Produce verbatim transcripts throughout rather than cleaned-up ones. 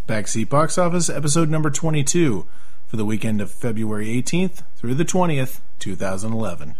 Backseat Box Office, episode number twenty-two, for the weekend of February eighteenth through the twentieth, two thousand eleven.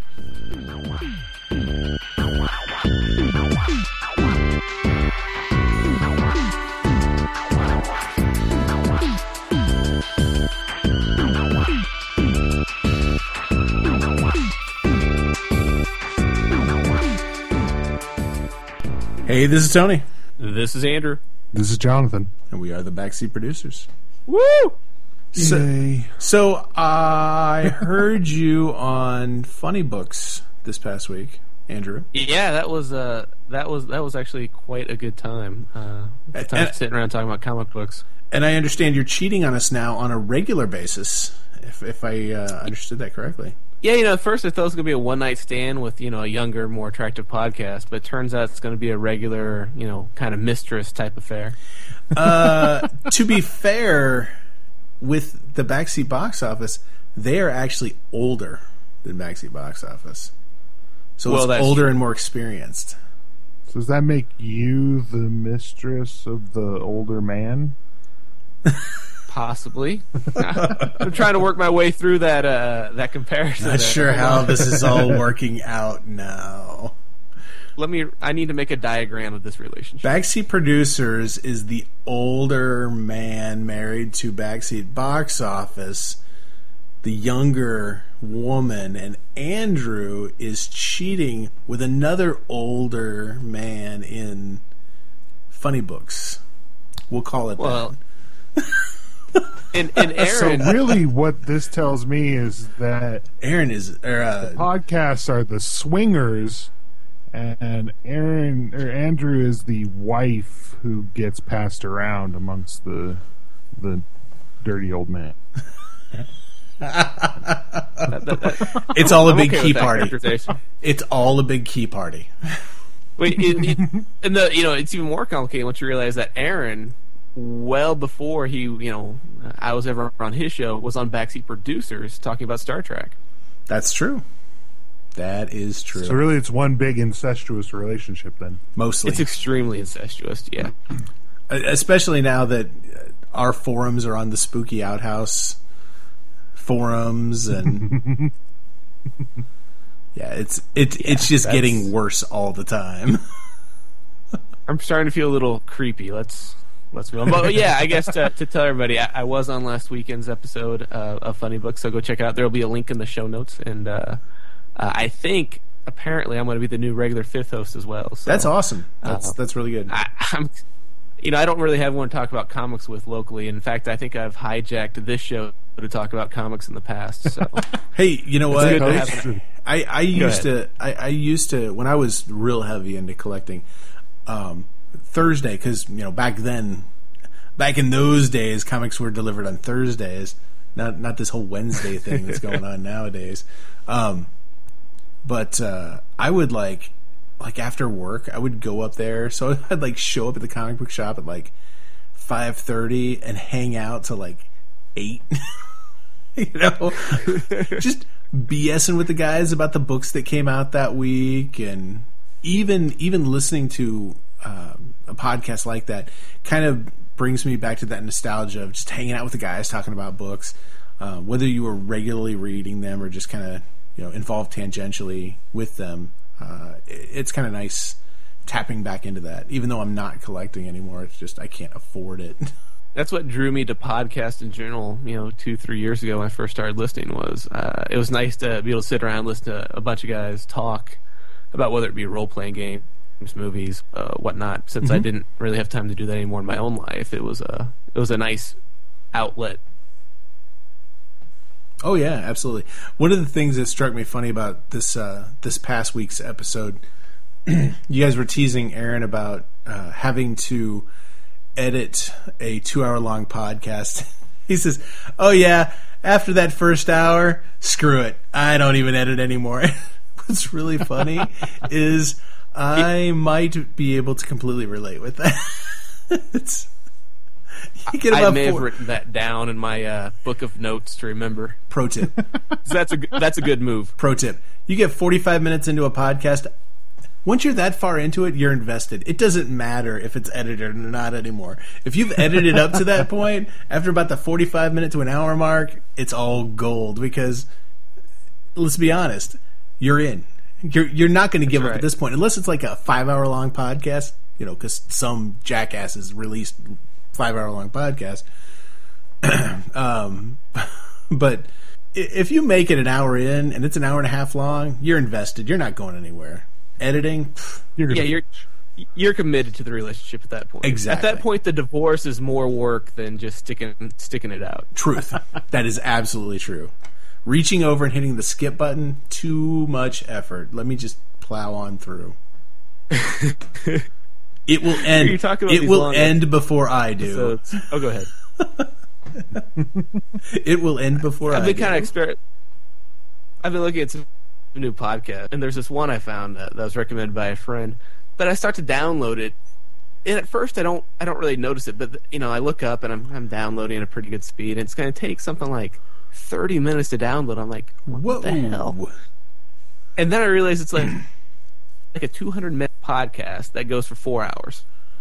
Hey, this is Tony. This is Andrew. This is Jonathan. And we are the Backseat Producers. Woo! So, Yay. so I heard you on Funny Books this past week, Andrew. Yeah, that was uh, that was that was actually quite a good time. Uh, good time And- sitting around talking about comic books. And I understand you're cheating on us now on a regular basis, if if I uh, understood that correctly. Yeah, you know, at first I thought it was going to be a one-night stand with, you know, a younger, more attractive podcast, but it turns out it's going to be a regular, you know, kind of mistress type affair. Uh, to be fair, with the Backseat Box Office, they are actually older than Backseat Box Office. So Well, it's that's older true. and more experienced. So does that make you the mistress of the older man? Possibly. I'm trying to work my way through that uh, that comparison. Not there. sure Hold how on. this is all working out now. Let me. I need to make a diagram of this relationship. Backseat Producers is the older man married to Backseat Box Office, the younger woman, and Andrew is cheating with another older man in Funny Books. We'll call it Well, that. and, and So Aaron. really what this tells me is that Aaron is... Or, uh, podcasts are the swingers and Aaron or Andrew is the wife who gets passed around amongst the the dirty old man. that- that- that- it's all a I'm big okay key with that party. characterization. It's all a big key party. Wait, it, it, and the you know it's even more complicated once you realize that Aaron, well before he you know I was ever on his show, was on Backseat Producers talking about Star Trek. That's true. That is true. So really it's one big incestuous relationship then. Mostly. It's extremely incestuous. Yeah, Especially now that our forums are on the Spooky Outhouse forums, and yeah, it's it, it's just that's- getting worse all the time. I'm starting to feel a little creepy. Let's let's move on. But yeah, I guess to, to tell everybody, I, I was on last weekend's episode uh, of Funny Books, so go check it out. There will be a link in the show notes, and uh, uh, I think apparently I'm going to be the new regular fifth host as well. So. That's awesome. That's Uh, that's really good. I, I'm, you know, I don't really have anyone to talk about comics with locally. In fact, I think I've hijacked this show to talk about comics in the past. So Hey, you know It's what? good to Host? have an- I, I used ahead. to I, I used to when I was real heavy into collecting um, Thursday, because you know back then, back in those days, comics were delivered on Thursdays. Not not this whole Wednesday thing that's going on nowadays. Um, but uh, I would like like after work, I would go up there. So I'd like show up at the comic book shop at like five thirty and hang out till like eight. You know, just BSing with the guys about the books that came out that week, and even even listening to um, a podcast like that kind of brings me back to that nostalgia of just hanging out with the guys talking about books, uh, whether you were regularly reading them or just kind of you know involved tangentially with them. Uh, it- it's kind of nice tapping back into that, even though I'm not collecting anymore. It's just I can't afford it. that's what drew me to podcast in general. You know, two three years ago when I first started listening, was uh, it was nice to be able to sit around and listen to a bunch of guys talk about whether it be role playing games, movies, uh, whatnot. Since I didn't really have time to do that anymore in my own life, it was a it was a nice outlet. Oh yeah, absolutely. One of the things that struck me funny about this uh, this past week's episode, you guys were teasing Aaron about uh, having to edit a two-hour-long podcast. He says, "Oh yeah, after that first hour, screw it. I don't even edit anymore." What's really funny is I might be able to completely relate with that. It's you get I about may have four, written that down in my uh, book of notes to remember. pro tip. So that's a g- that's a good move. Pro tip. You get forty-five minutes into a podcast, Once you're that far into it, you're invested. It doesn't matter if it's edited or not anymore. If you've edited up to that point, after about the forty-five minute to an hour mark, it's all gold because, let's be honest, you're in. You're you're not going to give That's up right. at this point, unless it's like a five hour long podcast, you know, because some jackasses released five hour long podcasts. um, but if you make it an hour in and it's an hour and a half long, you're invested. You're not going anywhere. Editing, pff, You're gonna, Yeah, you're you're committed to the relationship at that point. Exactly. At that point, the divorce is more work than just sticking sticking it out. truth. That is absolutely true. Reaching over and hitting the skip button, too much effort. Let me just plow on through. It will end. You're talking about It these will long end before I do. episodes. Oh, go ahead. It will end before I've I been do. kind of exper- I've been looking at some new podcasts, and there's this one I found that, that was recommended by a friend. But I start to download it, and at first I don't I don't really notice it. But you know, I look up and I'm I'm downloading at a pretty good speed, and it's going to take something like thirty minutes to download. I'm like, what Whoa. the hell? And then I realize it's like like a two hundred minute podcast that goes for four hours.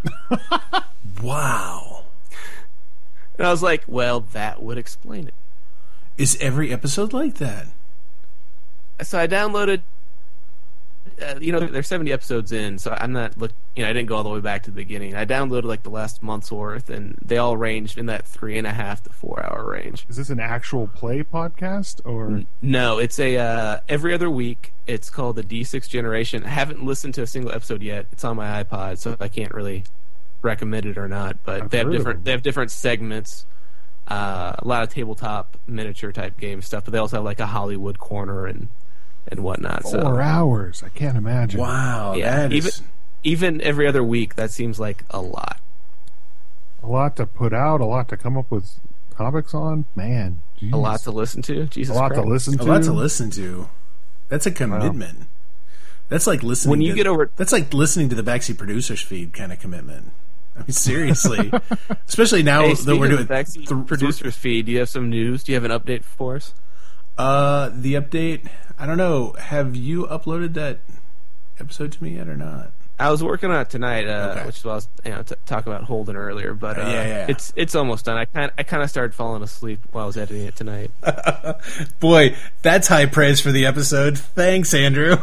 Wow. And I was like, well, that would explain it. Is every episode like that? So I downloaded, uh, you know, there's seventy episodes in, so I'm not look. You know, I didn't go all the way back to the beginning. I downloaded like the last month's worth, and they all ranged in that three and a half to four hour range. is this an actual play podcast or? No, it's a uh, every other week. It's called the D six Generation. I haven't listened to a single episode yet. It's on my iPod, so I can't really recommend it or not. But I've they have heard of different. them. They have different segments. Uh, a lot of tabletop miniature type game stuff, but they also have like a Hollywood corner and and whatnot. Four so hours. I can't imagine. Wow. Yeah, That even is. even every other week, that seems like a lot. A lot to put out. A lot to come up with topics on. Man, geez. A lot to listen to. Jesus a lot Christ. to listen A to. lot to listen to. That's a commitment. That's like listening. When you to, get over- that's like listening to the Backseat Producers feed kind of commitment. I mean, seriously, especially now Hey, that speaking we're of doing the Backseat th- producers feed, do you have some news? Do you have an update for us? Uh, the update. I don't know. Have you uploaded that episode to me yet or not? I was working on it tonight, uh, Okay. which is what I was you know, t- talking about Holden earlier, but uh, Uh, yeah, yeah. it's it's almost done. I kind I kind of started falling asleep while I was editing it tonight. Boy, that's high praise for the episode. Thanks, Andrew.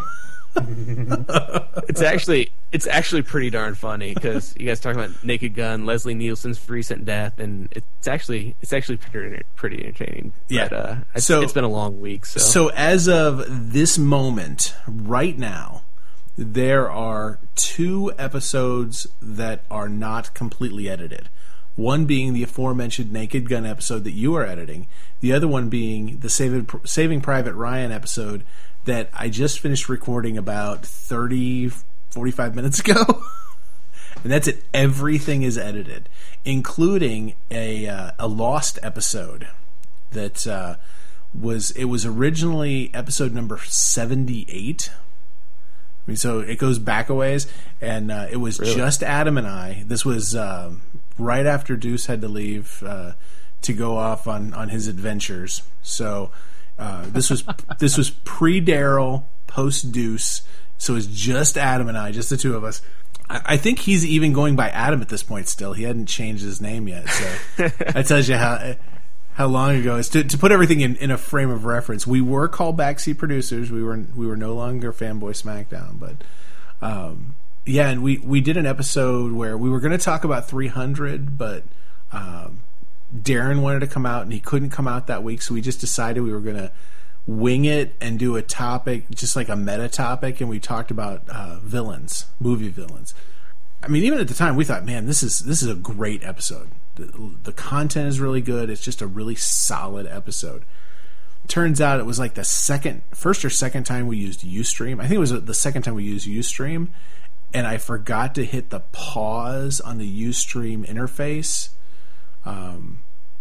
It's actually it's actually pretty darn funny because you guys talking about Naked Gun, Leslie Nielsen's recent death, and it's actually it's actually pretty pretty entertaining. Yeah. But, uh, it's, So- it's been a long week, so, So as of this moment, right now, there are two episodes that are not completely edited. One being the aforementioned Naked Gun episode that you are editing. The other one being the Saving, Saving Private Ryan episode that I just finished recording about thirty, forty-five minutes ago. And that's it. Everything is edited, including a uh, a Lost episode that uh, was it was originally episode number seventy-eight. I mean, so it goes back a ways, and uh, it was Really? just Adam and I. This was um, right after Deuce had to leave uh, to go off on, on his adventures. So uh, this was this was pre Daryl, post Deuce. So it's just Adam and I, just the two of us. I, I think he's even going by Adam at this point. Still, he hadn't changed his name yet. So that tells you how. How long ago is to, to put everything in, in a frame of reference? We were called Backseat Producers. We were we were no longer Fanboy Smackdown, but um, yeah, and we, we did an episode where we were going to talk about three hundred, but um, Darren wanted to come out and he couldn't come out that week, so we just decided we were going to wing it and do a topic, just like a meta topic, and we talked about uh, villains, movie villains. I mean, even at the time, we thought, man, this is this is a great episode. The, the content is really good. It's just a really solid episode. Turns out it was like the second, first or second time we used Ustream. I think it was the second time we used Ustream, and I forgot to hit the pause on the Ustream interface. Um,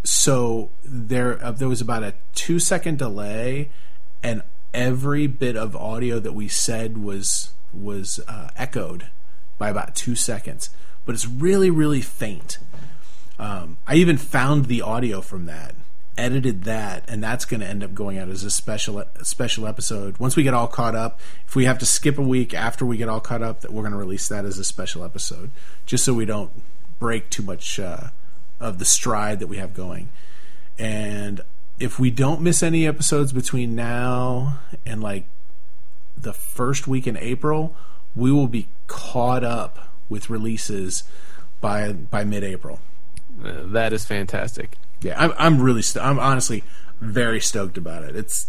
so there, uh, there was about a two second delay, and every bit of audio that we said was was uh, echoed by about two seconds. But it's really, really faint. Um, I even found the audio from that, edited that, and that's going to end up going out as a special special episode. Once we get all caught up, if we have to skip a week after we get all caught up, that we're going to release that as a special episode, just so we don't break too much uh, of the stride that we have going. And if we don't miss any episodes between now and like the first week in April, we will be caught up with releases by by mid-April. Uh, that is fantastic. Yeah, I'm I'm really st- I'm honestly very stoked about it. It's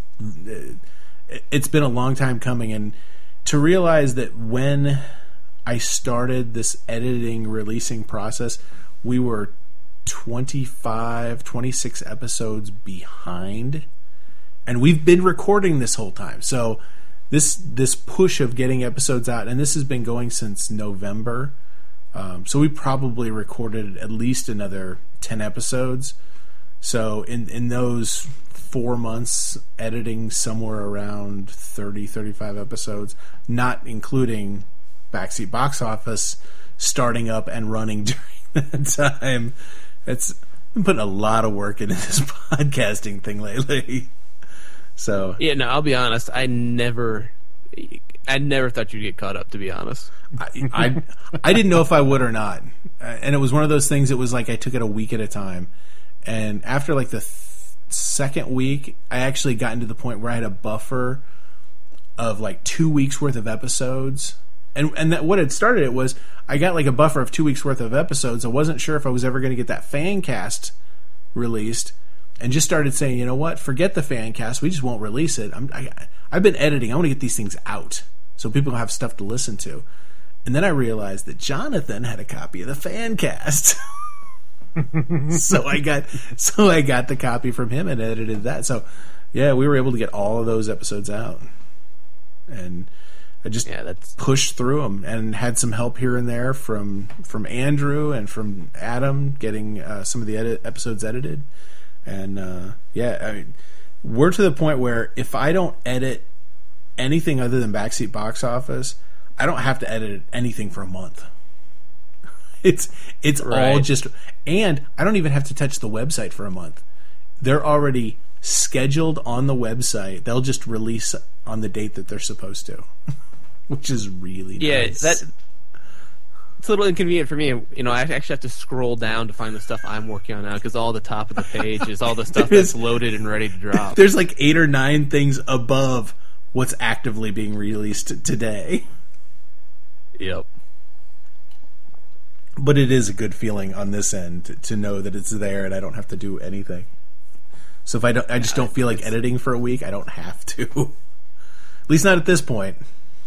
it's been a long time coming, and to realize that when I started this editing releasing process, we were twenty-five, twenty-six episodes behind, and we've been recording this whole time. So this this push of getting episodes out, and this has been going since November. Um, so we probably recorded at least another ten episodes. So in in those four months, editing somewhere around thirty, thirty-five episodes, not including Backseat Box Office starting up and running during that time. It's I've been putting a lot of work into this podcasting thing lately. So yeah, no, I'll be honest. I never, I never thought you'd get caught up. To be honest, I, I I didn't know if I would or not, and it was one of those things. It was like I took it a week at a time, and after like the th- second week, I actually got into the point where I had a buffer of like two weeks worth of episodes. And and that, what had started it was I got like a buffer of two weeks worth of episodes. I wasn't sure if I was ever going to get that fan cast released, and just started saying, you know what, forget the fan cast. We just won't release it. I'm, I, I've been editing. I want to get these things out so people have stuff to listen to. And then I realized that Jonathan had a copy of the fan cast. so I got so I got the copy from him and edited that. So yeah, we were able to get all of those episodes out. And I just yeah, that's... pushed through them and had some help here and there from from Andrew and from Adam getting uh, some of the edit, episodes edited. And uh, yeah, I mean, we're to the point where if I don't edit anything other than Backseat Box Office, I don't have to edit anything for a month. It's it's right. all just, and I don't even have to touch the website for a month. They're already scheduled on the website. They'll just release on the date that they're supposed to. Which is really yeah, nice. Yeah, that it's a little inconvenient for me. You know, I actually have to scroll down to find the stuff I'm working on now because all the top of the page is all the stuff that's loaded and ready to drop. There's like eight or nine things above what's actively being released today. Yep. But it is a good feeling on this end to, to know that it's there and I don't have to do anything. So if I don't, I just don't feel like editing for a week, I don't have to. At least not at this point.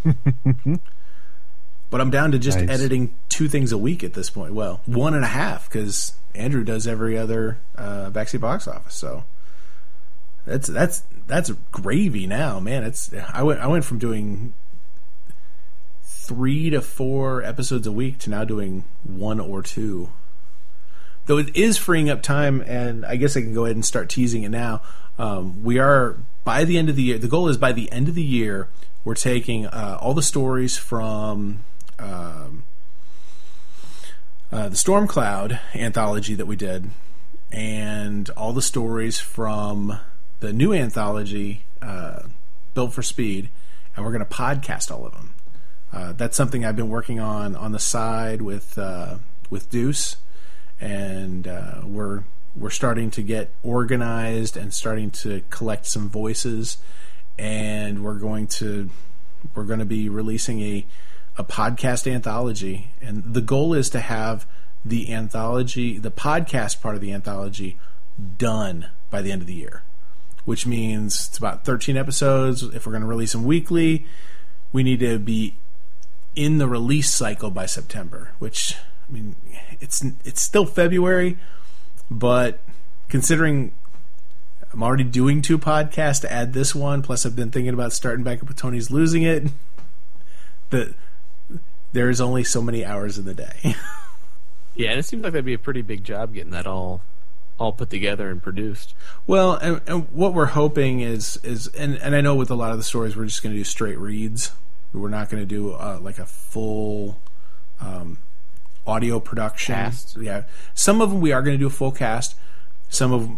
But I'm down to just Nice. editing two things a week at this point. Well, one and a half because Andrew does every other uh, Backseat Box Office. So that's that's that's gravy now, man. It's I went I went from doing three to four episodes a week to now doing one or two. Though it is freeing up time, and I guess I can go ahead and start teasing it now. Um, we are by the end of the year. The goal is by the end of the year. We're taking uh, all the stories from um, uh, the Stormcloud anthology that we did, and all the stories from the new anthology, uh, Built for Speed, and we're going to podcast all of them. Uh, that's something I've been working on on the side with uh, with Deuce, and uh, we're we're starting to get organized and starting to collect some voices. And we're going to we're going to be releasing a a podcast anthology, and the goal is to have the anthology, the podcast part of the anthology, done by the end of the year, which means it's about thirteen episodes. If we're going to release them weekly, we need to be in the release cycle by September. Which I mean, it's it's still February, but considering I'm already doing two podcasts to add this one. Plus, I've been thinking about starting back up with Tony's Losing It. The, there's only so many hours in the day. Yeah, and it seems like that'd be a pretty big job getting that all all put together and produced. Well, and, and what we're hoping is, is and, and I know with a lot of the stories, we're just going to do straight reads. We're not going to do uh, like a full um, audio production. Cast. Yeah. Some of them we are going to do a full cast. Some of them,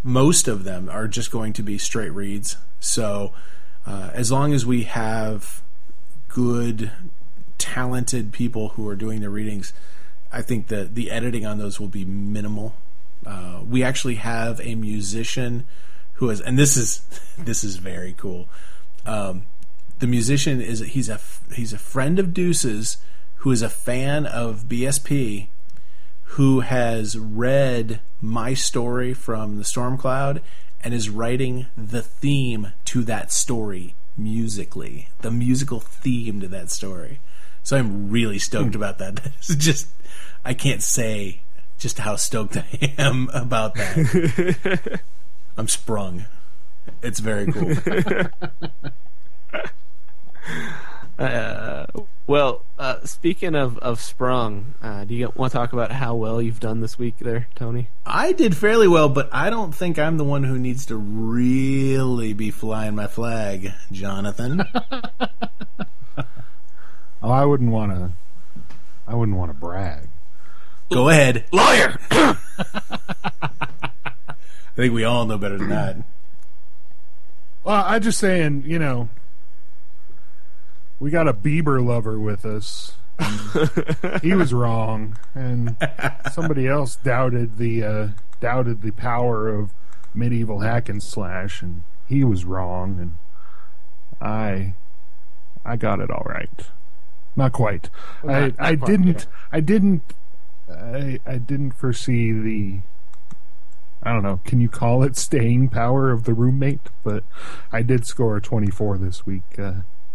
most of them are just going to be straight reads. So uh, as long as we have good, talented people who are doing the readings, I think that the editing on those will be minimal. Uh, we actually have a musician who is, and this is this is very cool. Um, the musician is he's a he's a friend of Deuce's who is a fan of B S P, who has read my story from the Storm Cloud and is writing the theme to that story musically, the musical theme to that story. So I'm really stoked about that. It's just, I can't say just how stoked I am about that. I'm sprung. It's very cool. uh, well, uh, speaking of, of sprung, uh, do you want to talk about how well you've done this week there, Tony? I did fairly well, but I don't think I'm the one who needs to really be flying my flag, Jonathan. Oh, I wouldn't want to. I wouldn't want to brag. Go ahead. Lawyer! I think we all know better than that. Well, I'm just saying, you know, we got a Bieber lover with us. He was wrong, and somebody else doubted the uh, doubted the power of medieval hack and slash, and he was wrong, and I I got it all right. Not quite. Well, I not- not I quite, didn't yeah. I didn't I I didn't foresee the I don't know, can you call it staying power of the roommate? But I did score a twenty-four this week. Uh,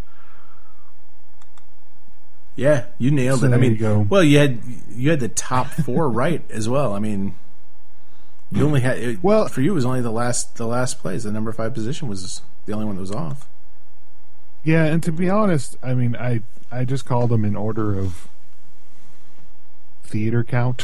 Yeah, you nailed So it. I there mean, you go. well, you had you had the top four right as well. I mean, you only had it, Well- for you it was only the last the last place. The number five position was the only one that was off. yeah, and to be honest, I mean, I I just called them in order of theater count.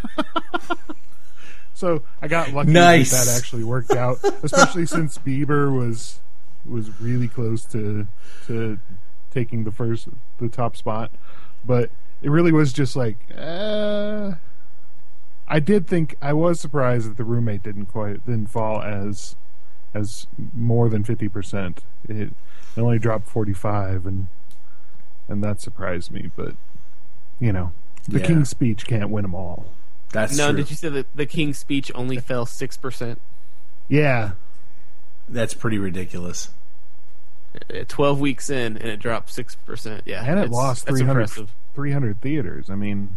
So I got lucky Nice. that that actually worked out, especially since Bieber was was really close to to taking the first the top spot. But it really was just like uh, I did think I was surprised that the roommate didn't quite didn't fall as as more than fifty percent. It, it only dropped forty five, and and that surprised me. But you know, the Yeah. King's Speech can't win them all. That's no, true. did you say that the King's Speech only fell six percent? Yeah, That's pretty ridiculous. Uh, twelve weeks in, and it dropped six percent. Yeah, and it it's- lost that's three hundred, impressive. three hundred theaters. I mean,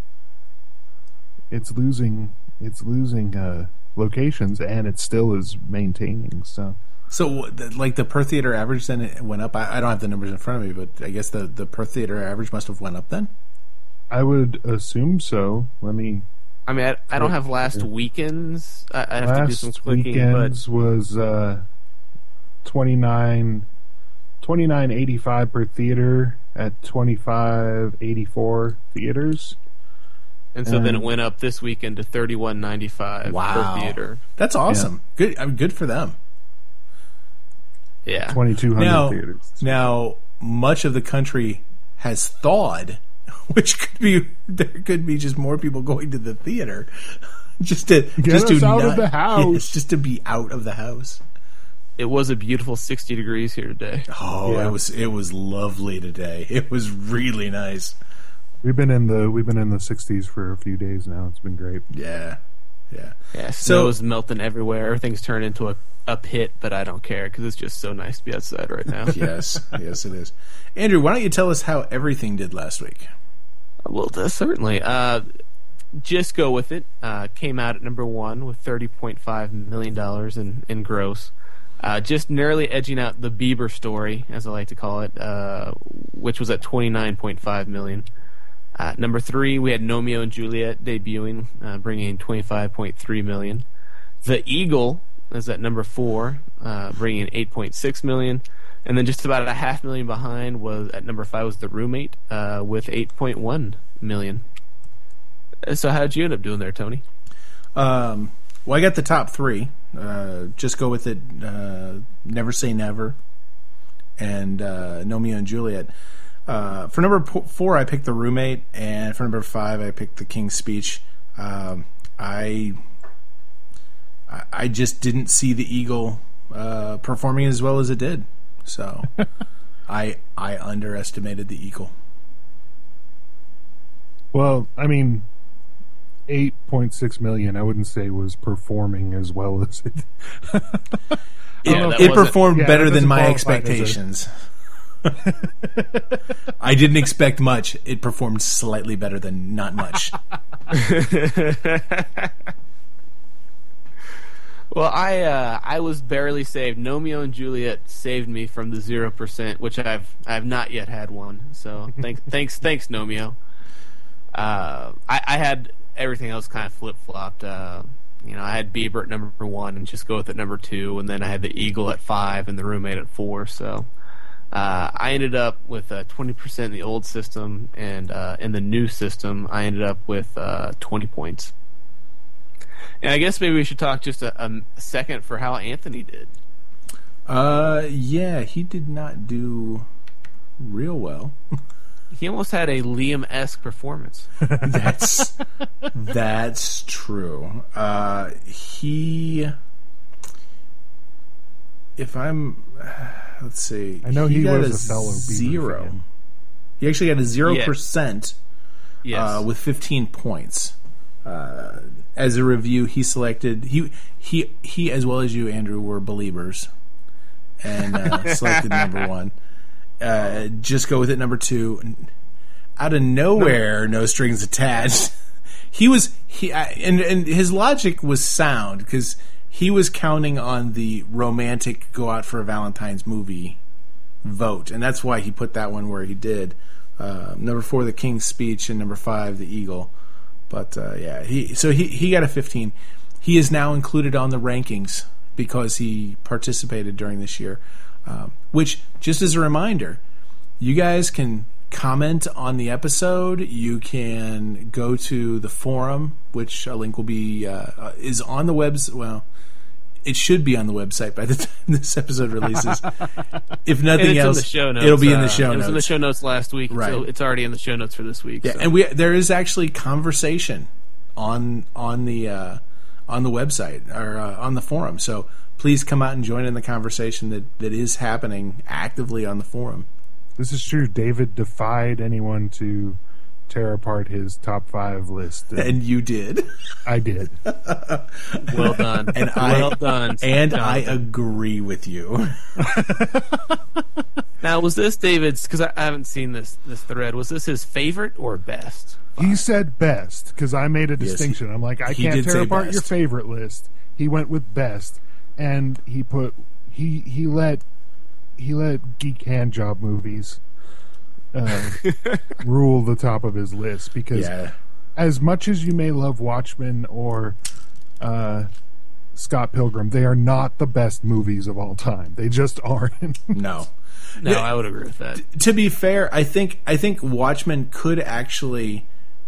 it's losing it's losing uh, locations, and it still is maintaining. So So, what- the- like the per theater average, then it went up. I, I don't have the numbers in front of me, but I guess the, the per theater average must have went up then. I would assume so. Let me. I mean, I, I don't have last weekends. I, I have to do some Last clicking, weekend's was uh, twenty-nine eighty-five per theater at twenty-five eighty-four theaters. but and so then um, it went up this weekend to thirty-one ninety-five Wow. per theater. That's awesome. Good. I mean, good for them. Yeah, twenty-two hundred Now, theaters. now, much of the country has thawed, which could be there could be just more people going to the theater, just to Get just us to out of not- the house. Yes, just to be out of the house. it was a beautiful sixty degrees here today. Oh, Yeah. it was it was lovely today. It was really nice. We've been in the we've been in the sixties for a few days now. It's been great. Yeah, yeah. Yeah, So- snow is melting everywhere. Everything's turned into a, a pit, but I don't care because it's just so nice to be outside right now. Yes, yes, it is. Andrew, why don't you tell us how everything did last week? Well, uh, certainly. Uh, just go with it. Uh, came out at number one with thirty point five million dollars in, in gross. Uh, just narrowly edging out the Bieber story, as I like to call it, uh, which was at twenty-nine point five million dollars. Uh, number three, we had Romeo and Juliet debuting, uh, bringing in twenty-five point three million dollars. The Eagle is at number four, uh, bringing in eight point six million dollars. And then just about a half million behind was at number five was The Roommate uh, with eight point one million. Uh, So how did you end up doing there, Tony? Um, well, I got the top three. Uh, just go with it. Uh, Never Say Never, and uh, Romeo and Juliet. Uh, for number p- four, I picked The Roommate, and for number five, I picked The King's Speech. Um, I, I I just didn't see the Eagle uh, performing as well as it did. So I I underestimated the Eagle. Well, I mean, eight point six million, I wouldn't say was performing as well as it. Yeah, it that it wasn't- performed yeah, better that than doesn't my qualify as a- expectations. I didn't expect much. It performed slightly better than not much. Well, I uh, I was barely saved. Nomeo and Juliet saved me from the zero percent, which I've I've not yet had one. So thanks thanks thanks Nomeo. Uh, I, I had everything else kind of flip flopped. Uh, you know, I had Bieber at number one and Just Go With It number two, and then I had the Eagle at five and the Roommate at four. So uh, I ended up with uh, twenty percent in the old system, and uh, in the new system, I ended up with uh, twenty points. And I guess maybe we should talk just a, a second for how Anthony did. Uh, yeah, he did not do real well. He almost had a Liam-esque performance. That's that's true. Uh, he, if I'm, let's see. I know he got was a fellow Bieber zero. fan. He actually got a zero percent Yes. uh, with fifteen points. Uh, as a review, he selected he he he as well as you, Andrew, were Beliebers, and uh, selected number one. Uh, Just Go With It number two. Out of nowhere, no, no strings attached. He was he and and his logic was sound because he was counting on the romantic go out for a Valentine's movie vote, and that's why he put that one where he did. Uh, number four, The King's Speech, and number five, The Eagle. But uh, yeah, he so he he got a fifteen. He is now included on the rankings because he participated during this year. Um, which, just as a reminder, you guys can comment on the episode. You can go to the forum, which a link will be uh, uh, is on the webs. Well, it should be on the website by the time this episode releases. If nothing and it's else, in the show notes. it'll be in uh, the show It was notes. in the show notes last week, Right. so it's already in the show notes for this week. Yeah, so. and we there is actually conversation on on the uh, on the website or uh, on the forum. So please come out and join in the conversation that, that is happening actively on the forum. This is true. David defied anyone to tear apart his top five list. And And you did. I did. Well done. And well I done. and Jonathan. I agree with you. Now, was this David's? Because I, I haven't seen this this thread. Was this his favorite or best? He said best because I made a Yes, distinction. he- I'm like, I he can't did tear say apart best. your favorite list. He went with best, and he put he he let he let geek handjob movies uh, rule the top of his list because Yeah. as much as you may love Watchmen or uh, Scott Pilgrim, they are not the best movies of all time. They just aren't. No. No, Yeah. I would agree with that. To be fair, I think I think Watchmen could actually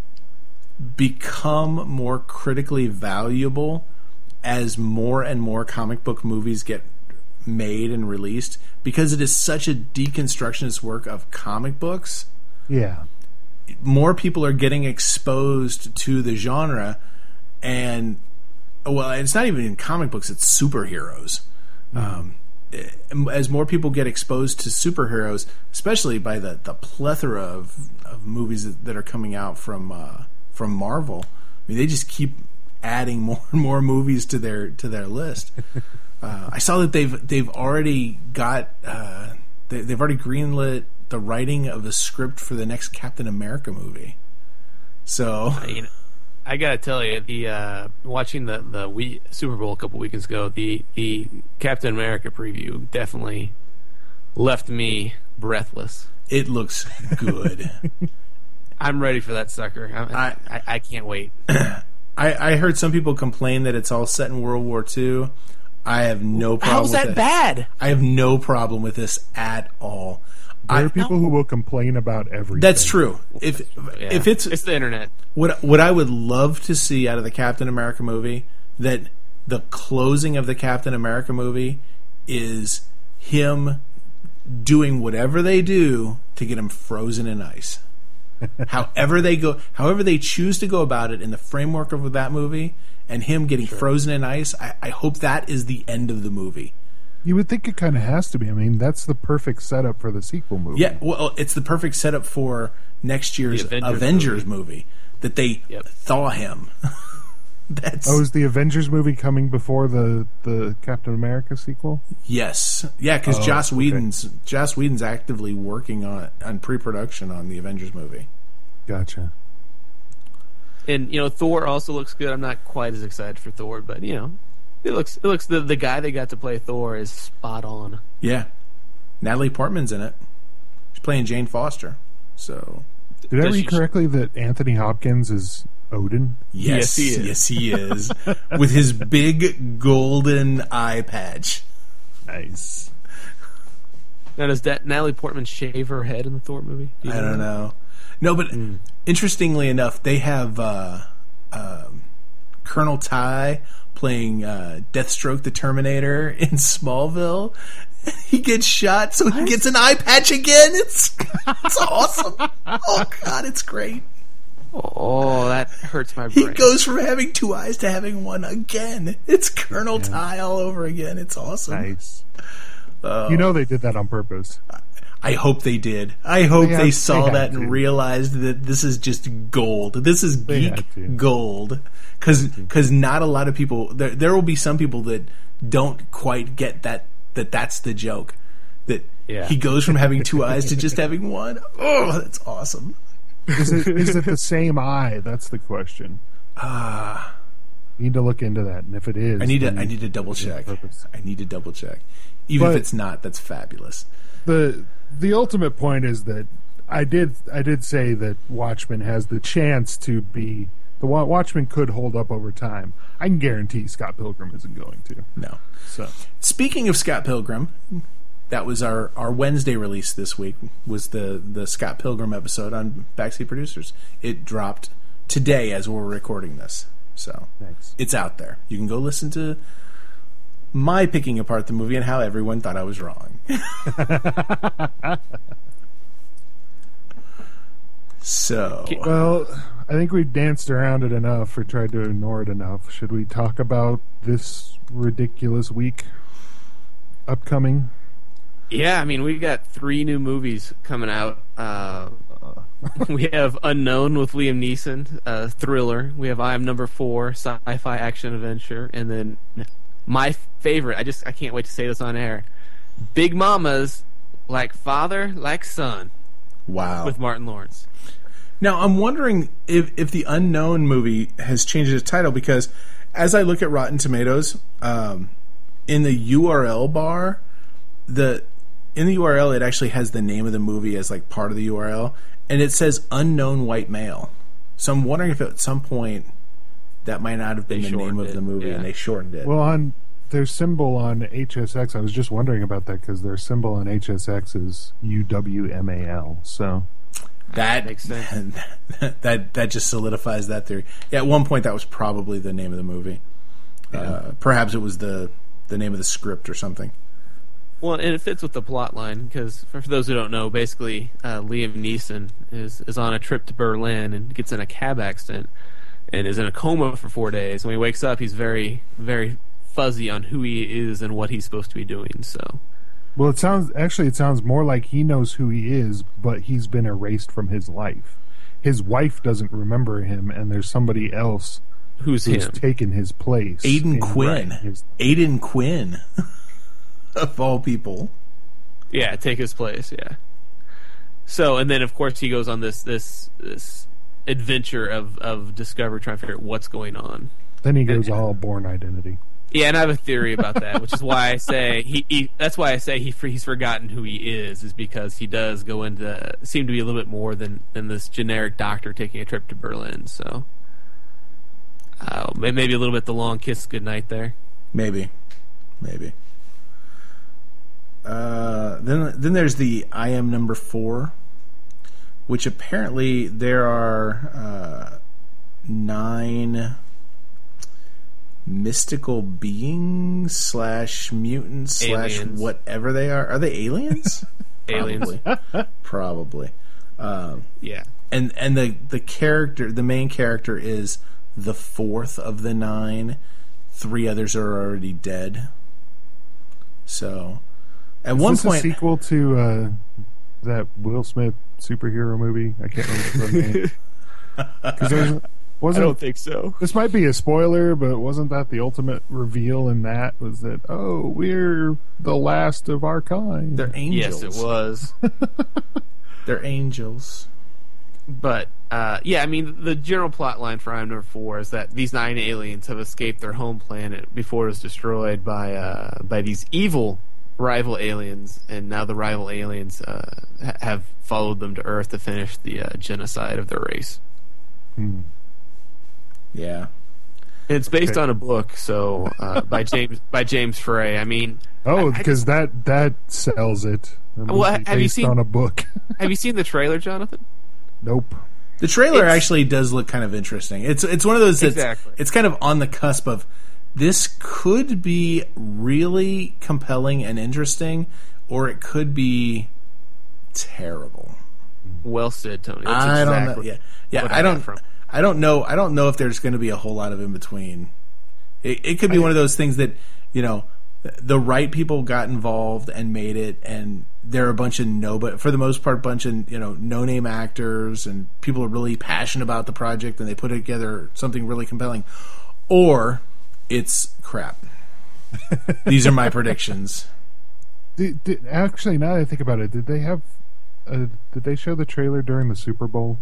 become more critically valuable as more and more comic book movies get made and released because it is such a deconstructionist work of comic books. Yeah. More people are getting exposed to the genre, and well, it's not even in comic books, it's superheroes. Um, as more people get exposed to superheroes, especially by the, the plethora of, of movies that, that are coming out from uh, from Marvel, I mean, they just keep adding more and more movies to their to their list. Uh, I saw that they've they've already got uh, they, they've already greenlit the writing of a script for the next Captain America movie. So I, mean, I gotta tell you, the uh, watching the the we, Super Bowl a couple weekends ago, the the Captain America preview definitely left me breathless. it looks good. I'm ready for that sucker. I I- I, I can't wait. I, I heard some people complain that it's all set in World War Two. I have no problem How's with that it. bad? I have no problem with this at all. There I, are people who will complain about everything. that's true. If Yeah. if it's it's the internet. what what I would love to see out of the Captain America movie, that the closing of the Captain America movie is him doing whatever they do to get him frozen in ice. however they go, however they choose to go about it in the framework of that movie, and him getting Sure. frozen in ice. I, I hope that is the end of the movie. You would think it kind of has to be. I mean, that's the perfect setup for the sequel movie. Yeah, well, it's the perfect setup for next year's The Avengers, Avengers movie. that they Yep. thaw him. That's Oh, is the Avengers movie coming before the, the Captain America sequel? yes, yeah, because Oh, Joss okay. Whedon's Joss Whedon's actively working on on pre-production on the Avengers movie. Gotcha. And you know, Thor also looks good. I'm not quite as excited for Thor, but you know, it looks it looks the the guy they got to play Thor is spot on. Yeah, Natalie Portman's in it. She's playing Jane Foster. So Did I Does read she- correctly that Anthony Hopkins is Odin? yes, Yes, he is. yes, he is with his big golden eye patch. Nice. Now, does that Natalie Portman shave her head in the Thor movie? Do you I don't that? know. No, but Hmm. interestingly enough, they have uh, um, Colonel Ty playing uh, Deathstroke the Terminator in Smallville. He gets shot, so he gets an eye patch again. It's it's awesome. Oh God, it's great. Oh, that hurts my He brain. goes from having two eyes to having one again. It's Colonel Yeah. Ty all over again. It's awesome. Nice. Oh. You know they did that on purpose. I hope they did. I hope They they, had- saw they had that to. and realized that this is just gold. This is They geek had to. gold. Because not a lot of people. There, there will be some people that don't quite get that. That that's the joke. That Yeah. he goes from having two eyes to just having one. Oh, that's awesome. Is it is it the same eye? That's the question. Ah, You need to look into that, and if it is, I need to. then I need to double it's on check. purpose. I need to double check. Even But- if it's not, that's fabulous. the the ultimate point is that I did I did say that Watchmen has the chance to be the Wa- Watchmen could hold up over time. I can guarantee Scott Pilgrim isn't going to. No. So Speaking of Scott Pilgrim, that was our, our Wednesday release this week, was the, the Scott Pilgrim episode on Backseat Producers. It dropped today as we're recording this. So nice. it's out there. You can go listen to my picking apart the movie and how everyone thought I was wrong. So, Well, I think we danced around it enough or tried to ignore it enough. Should we talk about this ridiculous week upcoming? Yeah, I mean, we've got three new movies coming out. Uh, we have Unknown with Liam Neeson, uh, thriller. We have I Am Number Four, sci-fi action adventure, and then my favorite. I just I can't wait to say this on air. Big Mama's Like Father, Like Son wow. with Martin Lawrence. Now, I'm wondering if, if the Unknown movie has changed its title, because as I look at Rotten Tomatoes, um, in the U R L bar, the in the U R L it actually has the name of the movie as like part of the U R L, and it says Unknown White Male. So I'm wondering if at some point that might not have been They the name shortened of it, the movie, yeah. and they shortened it. Well, on their symbol on H S X, I was just wondering about that because their symbol on H S X is U W M A L. So that Makes sense. that that just solidifies that theory. Yeah, at one point that was probably the name of the movie. Uh, perhaps it was the the name of the script or something. Well, and it fits with the plot line because, for, for those who don't know, basically uh, Liam Neeson is is on a trip to Berlin and gets in a cab accident and is in a coma for four days. When he wakes up, he's very, very fuzzy on who he is and what he's supposed to be doing. So, Well, it sounds actually it sounds more like he knows who he is, but he's been erased from his life. His wife doesn't remember him, and there's somebody else who's who's him? taken his place. Aidan in- Quinn. right, his- Aidan Quinn, of all people. Yeah, take his place. Yeah. So, and then of course he goes on this this this adventure of of discovery, trying to figure out what's going on. Then he goes all Born Identity. Yeah, and I have a theory about that, which is why I say he, he. That's why I say he he's forgotten who he is, is because he does go into seem to be a little bit more than than this generic doctor taking a trip to Berlin. So, uh, maybe a little bit the long kiss goodnight there. Maybe, maybe. Uh, then, then there's the I Am Number Four, which apparently there are uh, nine mystical beings slash mutants slash Aliens. whatever they are. Are they aliens? Aliens. Probably. Probably. Um, Yeah. and and the the character, the main character is the fourth of the nine. Three others are already dead. So, at Is one this point, a sequel to uh, that Will Smith superhero movie. I can't remember the name. 'Cause there's- I wasn't don't think so. this might be a spoiler, but wasn't that the ultimate reveal in that? Was that oh, we're the last of our kind? they're angels. Yes, it was. They're angels. But uh, yeah, I mean, the general plot line for Iron Number Four is that these nine aliens have escaped their home planet before it was destroyed by uh, by these evil rival aliens, and now the rival aliens uh, ha- have followed them to Earth to finish the uh, genocide of their race. Hmm. Yeah. It's based Okay. on a book, so uh, by James by James Frey. I mean, Oh, I- I because that that sells it. A Well, movie have you based seen- on a book? have you seen the trailer, Jonathan? Nope. The trailer It's- actually does look kind of interesting. It's it's one of those that's Exactly. it's kind of on the cusp of this could be really compelling and interesting, or it could be terrible. Well said, Tony. That's I don't know. exactly Yeah, yeah. what I got don't. from it. I don't know. I don't know if there's going to be a whole lot of in between. It, it could be I- one of those things that you know the right people got involved and made it, and there are a bunch of no, but for the most part, bunch of you know no name actors and people are really passionate about the project, and they put together something really compelling, or it's crap. These are my predictions. Did, did, actually, now that I think about it, did they have? Uh, did they show the trailer during the Super Bowl?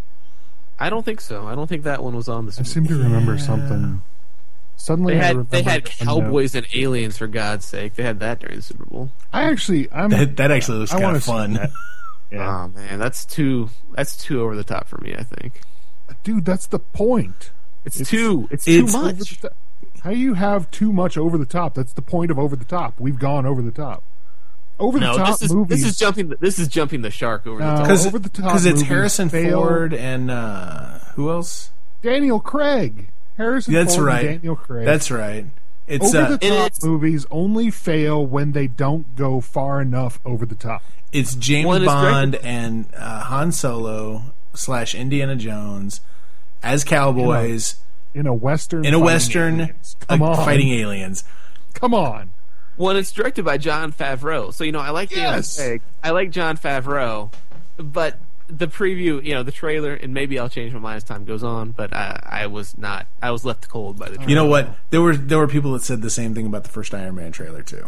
I don't think so. I don't think that one was on the I Super seem to remember Yeah. something. Suddenly, They I had remember they had a note. cowboys and aliens, for God's sake. They had that during the Super Bowl. I actually, I'm. That, that actually looks I kind want of to see fun. that. Yeah, Oh man, that's too that's too over the top for me. I think dude, that's the point. it's, It's- too it's, it's too Over the much. top. How do you have too much over the top? That's the point of over the top. We've gone over the top. Over the No, top this is movies. this is jumping the, this is jumping the shark over No. the top. Because over the top it's movies Harrison fail. Ford and uh, who else? Daniel Craig. Harrison That's Ford right. and Daniel Craig. That's right. It's over uh, the top It's- movies only fail when they don't go far enough over the top. it's James One is Bond directed- and uh, Han Solo slash Indiana Jones as cowboys In a western. in a fighting western aliens. uh, Come on. fighting aliens. Come on. Well, it's directed by John Favreau. So you know, I like Yes. Daniel Craig. I like John Favreau, but the preview, you know, the trailer, and maybe I'll change my mind as time goes on. But I, I was not. I was left cold by the trailer. You know what? There were there were people that said the same thing about the first Iron Man trailer too.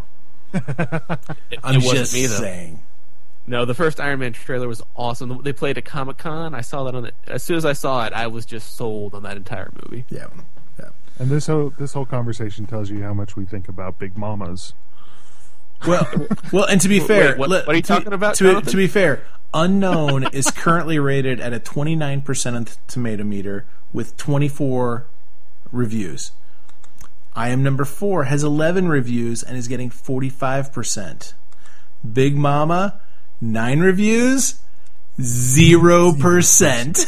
It, I'm it wasn't just me though. saying. No, the first Iron Man trailer was awesome. They played at Comic Con. I saw that on it. As soon as I saw it, I was just sold on that entire movie. Yeah. yeah. And this whole this whole conversation tells you how much we think about Big Mamas. Well, well, and to be Wait, fair, what- let- what are you to- talking about, To, Jonathan? to be fair, Unknown is currently rated at a twenty-nine percent on Tomato Meter with twenty-four reviews. I Am Number Four has eleven reviews and is getting forty-five percent. Big Mama, nine reviews, zero percent.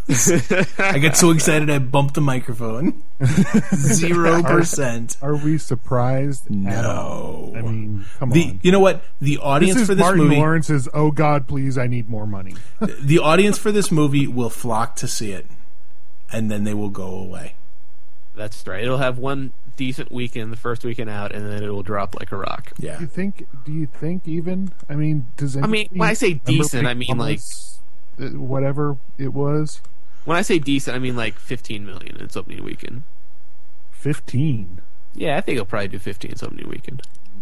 I got so excited I bumped the microphone. Zero percent. Are we surprised? At all? No. I mean, come The on. you know what the audience This is for this Martin movie Lawrence's "Oh God, please, I need more money." the audience for this movie will flock to see it, and then they will go away. That's right. It'll have one decent weekend, the first weekend out, and then it will drop like a rock. Yeah, Do you think? Do you think even? I mean, does I mean, anybody when I say remember decent, Big I mean, like- Mamas? Uh, whatever it was. When I say decent, I mean like fifteen million in its opening weekend. Fifteen. Yeah, I think it'll probably do fifteen its opening weekend.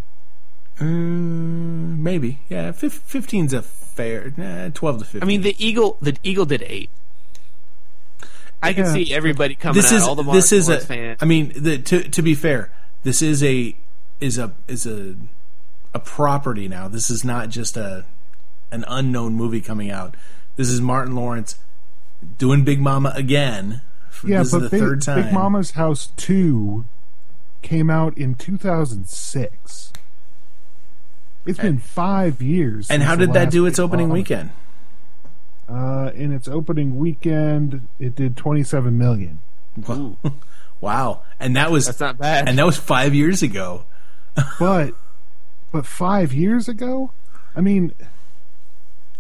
mm, maybe. Yeah, fif- fifteen's a fair. Nah, twelve to fifteen. I mean, the Eagle, the Eagle did eight. I can Yeah. see everybody coming this out. is all the this Martin is a. Lawrence fans. I mean, the, to to be fair, this is a is a is a a property now. This is not just a an unknown movie coming out. This is Martin Lawrence doing Big Mama again. Yeah, this but is the Big, third time. Big Mama's House Two came out in two thousand six. It's been five years. and since how the did that last do its Big opening Mama. weekend? Uh, in its opening weekend, it did twenty-seven million. Ooh, Wow, and that was that's not bad. and that was five years ago. But, but five years ago, I mean,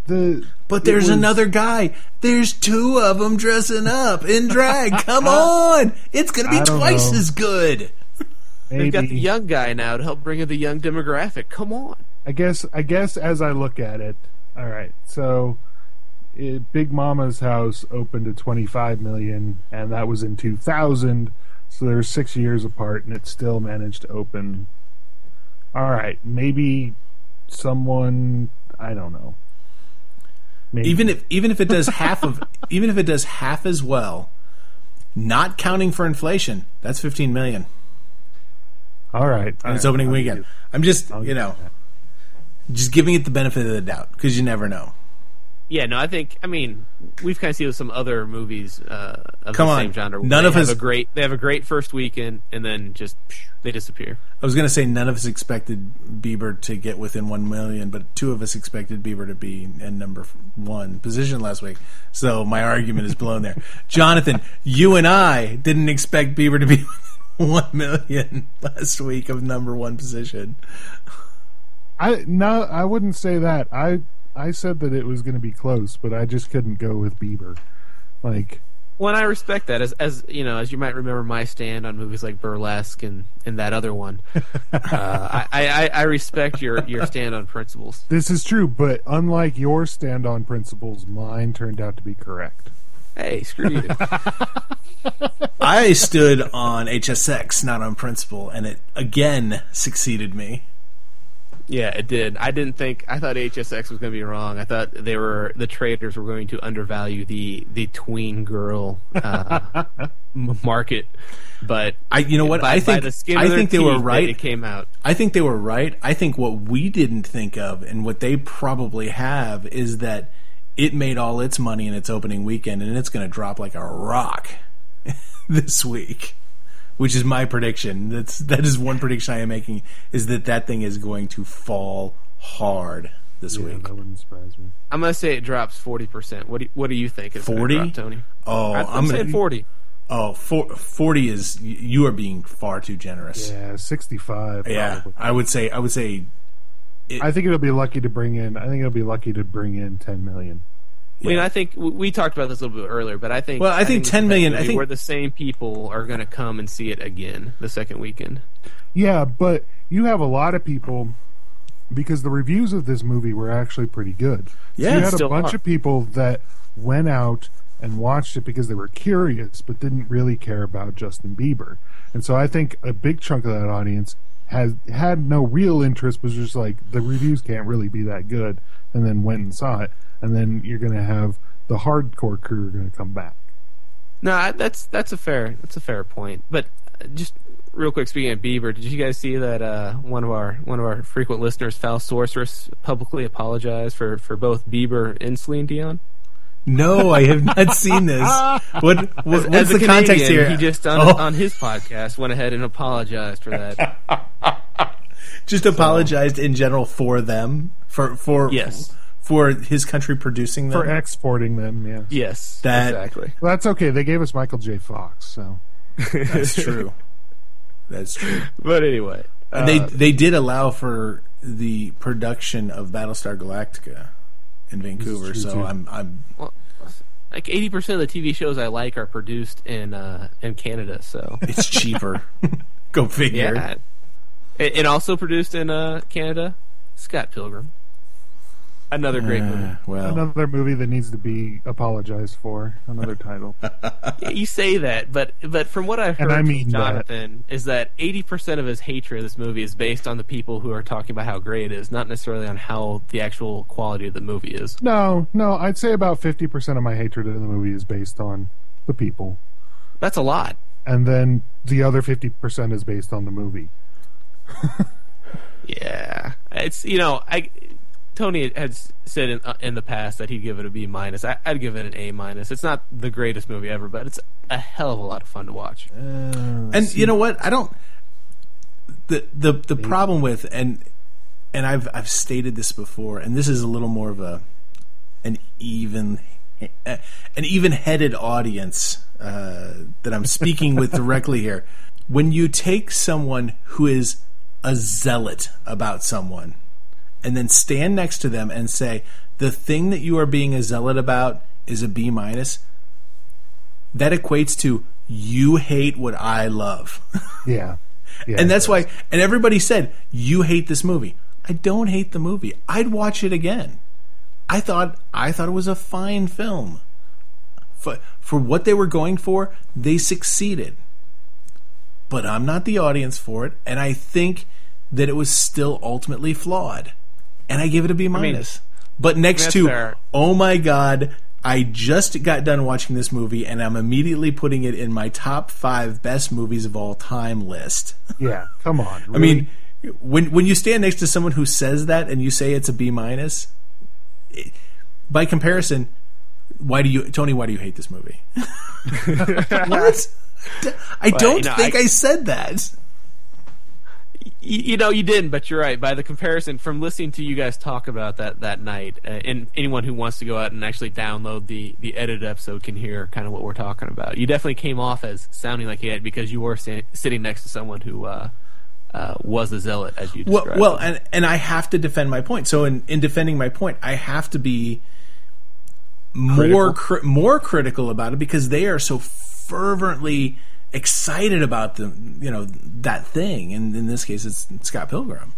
the But it there's was- another guy. There's two of them dressing up in drag. Come on. It's going to be I don't twice know. as good. They've got the maybe. young guy now to help bring in the young demographic. Come on. I guess I guess as I look at it, all right. So, it, Big Mama's House opened at twenty-five million, and that was in two thousand. So they're six years apart, and it still managed to open. All right, maybe someone I don't know. Maybe. Even if even if it does half of even if it does half as well, not counting for inflation, that's fifteen million. all right, all on its right, opening I'll give weekend. you- I'm just, I'll you give know, you that. just giving it the benefit of the doubt because you never know. Yeah, no, I think. I mean, we've kind of seen with some other movies uh, of Come the on. same genre. None they of have us- a great. They have a great first weekend, and then just psh, they disappear. I was going to say none of us expected Bieber to get within one million, but two of us expected Bieber to be in number one position last week. So my argument is blown there. Jonathan, you and I didn't expect Bieber to be within one million last week of number one position. I no, I wouldn't say that. I I said that it was going to be close, but I just couldn't go with Bieber. Like, Well, and I respect that. As as you know, as you might remember, my stand on movies like Burlesque and, and that other one. uh, I, I I respect your, your stand on principles. this is true, but unlike your stand-on principles, mine turned out to be correct. Hey, screw you. I stood on H S X, not on principle, and it again succeeded me. Yeah, it did. I didn't think. I thought H S X was going to be wrong. I thought they were the traders were going to undervalue the the tween girl uh, m- market. But I, you know what? by, I think by the skin I of their think they were teeth, right. It came out. I think they were right. I think what we didn't think of and what they probably have is that it made all its money in its opening weekend and it's going to drop like a rock this week, which is my prediction. That's that is one prediction I am making is that that thing is going to fall hard this Yeah, week. that wouldn't surprise me. I'm going to say it drops forty percent. What do you, what do you think? It's gonna forty? drop, Tony? Oh, I'm, I'm saying gonna, forty. oh, for, forty is you are being far too generous. Yeah, sixty-five. Yeah, probably. I would say I would say I think it'll be lucky to bring in. I think it'll be lucky to bring in ten million. I mean, yeah. I think we we talked about this a little bit earlier, but I think Well, I think this ten is that million I movie think- where the same people are going to come and see it again the second weekend. Yeah, but you have a lot of people because the reviews of this movie were actually pretty good. Yeah, so you had a still bunch are. of people that went out and watched it because they were curious, but didn't really care about Justin Bieber. And so I think a big chunk of that audience has had no real interest, was just like the reviews can't really be that good, and then went and saw it. And then you're going to have the hardcore crew are going to come back. No, I- that's that's a fair that's a fair point. But uh, just real quick, speaking of Bieber, did you guys see that uh, one of our one of our frequent listeners, Foul Sorceress, publicly apologized for, for both Bieber and Celine Dion? no, I have not seen this. What, what As what's a the Canadian, context here? he just on, Oh. on his podcast went ahead and apologized for that. Just apologized in general for them for for Yes. for his country producing them. For exporting them, yeah. Yes, That- exactly. Well, that's okay. They gave us Michael J. Fox, so. That's true. That's true. But anyway, And they uh, they did allow for the production of Battlestar Galactica in Vancouver, true, so too. I'm I'm well, like eighty percent of the T V shows I like are produced in uh, in Canada. So it's cheaper. Go figure. yeah, and, and also produced in uh, Canada, Scott Pilgrim. Another great Uh, movie. well, Another movie that needs to be apologized for. Another title. Yeah, you say that, but but from what I've heard And I from mean that. Jonathan is that eighty percent of his hatred of this movie is based on the people who are talking about how great it is, not necessarily on how the actual quality of the movie is. No, no, I'd say about fifty percent of my hatred of the movie is based on the people. That's a lot. And then the other fifty percent is based on the movie. Yeah, it's you know I. Tony had said in, uh, in the past that he'd give it a B minus. I, I'd give it an A minus. It's not the greatest movie ever, but it's a hell of a lot of fun to watch. and you know what? I don't. The the the problem with and and I've I've stated this before, and this is a little more of a an even an even-headed audience uh, that I'm speaking with directly here. When you take someone who is a zealot about someone, and then stand next to them and say, the thing that you are being a zealot about is a B minus, that equates to you hate what I love. Yeah. yeah and that's why, and everybody said, you hate this movie. I don't hate the movie. I'd watch it again. I thought I thought it was a fine film. For, for what they were going for, they succeeded. But I'm not the audience for it, and I think that it was still ultimately flawed. And I give it a B minus. I mean, but next to, fair. Oh my God, I just got done watching this movie, and I'm immediately putting it in my top five best movies of all time list. Yeah, come on. Really? I mean, when when you stand next to someone who says that and you say it's a B minus, by comparison, why do you, Tony? Why do you hate this movie? What? I don't well, you know, think I, I said that. You, you know, you didn't, but you're right. By the comparison, from listening to you guys talk about that that night, uh, and anyone who wants to go out and actually download the, the edited episode can hear kind of what we're talking about. You definitely came off as sounding like you had, because you were sta- sitting next to someone who uh, uh, was a zealot, as you described. Well, well and, and I have to defend my point. So in, in defending my point, I have to be more cri- more critical about it, because they are so fervently excited about the you know that thing, and in this case it's Scott Pilgrim.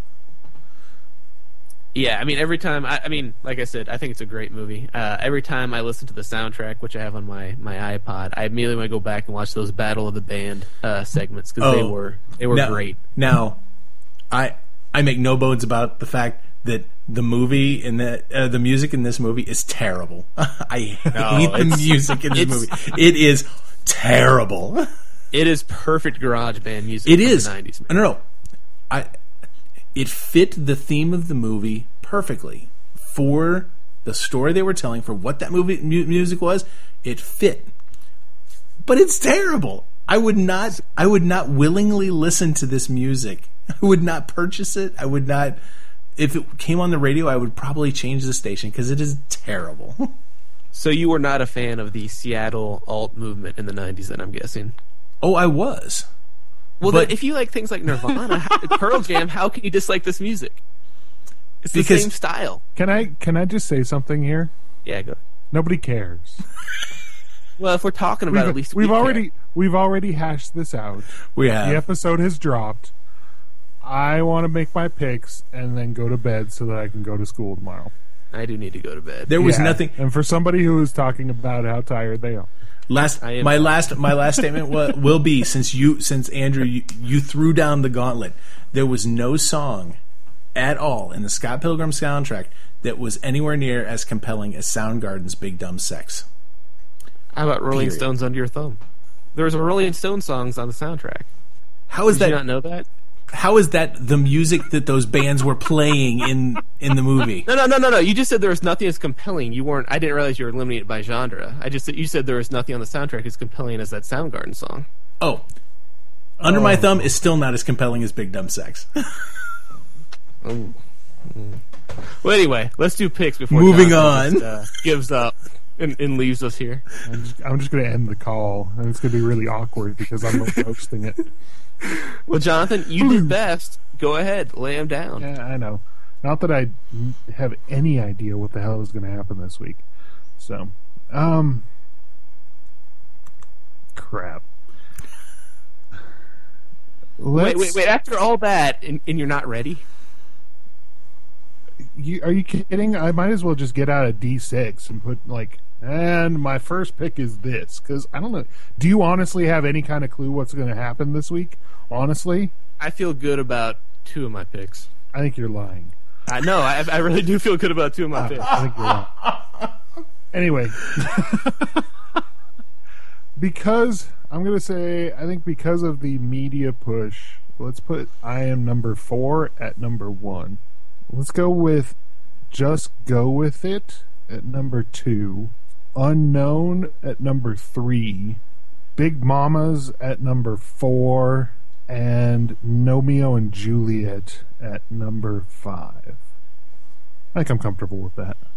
Yeah, I mean, every time I, I mean, like I said, I think it's a great movie. Uh, every time I listen to the soundtrack, which I have on my, my iPod, I immediately want to go back and watch those Battle of the Band uh, segments, because oh, they were they were now, great. Now, I I make no bones about the fact that the movie in the uh, the music in this movie is terrible. I hate no, the music in this movie. It is terrible. It is perfect garage band music. It is. The nineties, no, no, no. I. It fit the theme of the movie perfectly for the story they were telling, for what that movie mu- music was. It fit, but it's terrible. I would not. I would not willingly listen to this music. I would not purchase it. I would not. If it came on the radio, I would probably change the station, because it is terrible. So you were not a fan of the Seattle alt movement in the nineties, then, I'm guessing? Oh, I was. Well, but, then, if you like things like Nirvana, Pearl Jam, how can you dislike this music? It's the same style. Can I can I just say something here? Yeah, go. Nobody cares. Well, if we're talking about we've, it, at least we've we already care. we've already hashed this out. We have. The episode has dropped. I want to make my picks and then go to bed so that I can go to school tomorrow. I do need to go to bed. There was yeah. nothing. And for somebody who is talking about how tired they are, last my last my last statement will, will be, since you since Andrew you, you threw down the gauntlet, there was no song at all in the Scott Pilgrim soundtrack that was anywhere near as compelling as Soundgarden's "Big Dumb Sex." How about Rolling Period. Stones Under Your Thumb? There was a Rolling Stone songs on the soundtrack. How is Did that? You not know that? How is that the music that those bands were playing in in the movie? No, no, no, no, no. You just said there was nothing as compelling. You weren't. I didn't realize you were limiting it by genre. I just you said there was nothing on the soundtrack as compelling as that Soundgarden song. Oh, Under oh. My Thumb is still not as compelling as Big Dumb Sex. oh. Well, anyway, let's do picks before moving Jonathan on just, uh, gives up and, and leaves us here. I'm just, I'm just going to end the call, and it's going to be really awkward because I'm hosting it. Well, Jonathan, you did best. Go ahead, lay him down. Yeah, I know. Not that I have any idea what the hell is going to happen this week. So, um, crap. Let's, wait, wait, wait! After all that, and, and you're not ready? You, are you kidding? I might as well just get out a D six and put like. And my first pick is this, because I don't know. Do you honestly have any kind of clue what's going to happen this week? Honestly, I feel good about two of my picks. I think you're lying. I know. I, I really do feel good about two of my uh, picks. I think you're lying. Anyway, because I'm going to say, I think because of the media push, let's put I Am Number Four at number one. Let's go with Just Go With It at number two. Unknown at number three, Big Mamas at number four, and Romeo and Juliet at number five. I think I'm comfortable with that.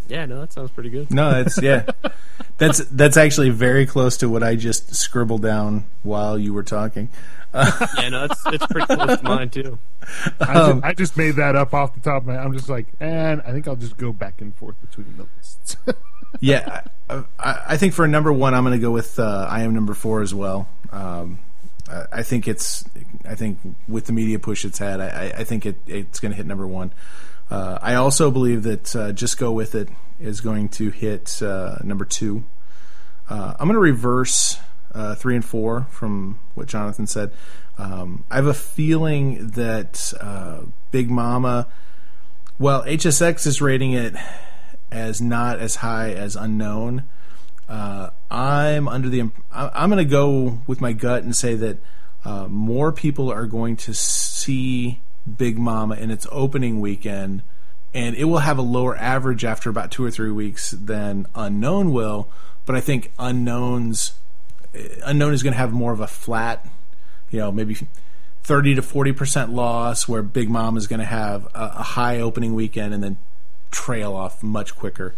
Yeah, no, that sounds pretty good. No, that's yeah, that's that's actually very close to what I just scribbled down while you were talking. Yeah, no, it's it's pretty close to mine too. I, Um, just, I just made that up off the top of my. I'm just like, and I think I'll just go back and forth between the lists. Yeah, I, I, I think for number one, I'm going to go with uh, I Am Number Four as well. Um, I, I think it's, I think with the media push it's had, I, I think it, it's going to hit number one. Uh, I also believe that uh, Just Go With It is going to hit uh, number two. Uh, I'm going to reverse uh, three and four from what Jonathan said. Um, I have a feeling that uh, Big Mama, well, H S X is rating it as not as high as Unknown. Uh, I'm under the. I'm going to go with my gut and say that uh, more people are going to see Big Mama in its opening weekend, and it will have a lower average after about two or three weeks than Unknown will. But I think Unknown's Unknown is going to have more of a flat, you know, maybe thirty to forty percent loss, where Big Mama is going to have a, a high opening weekend and then trail off much quicker.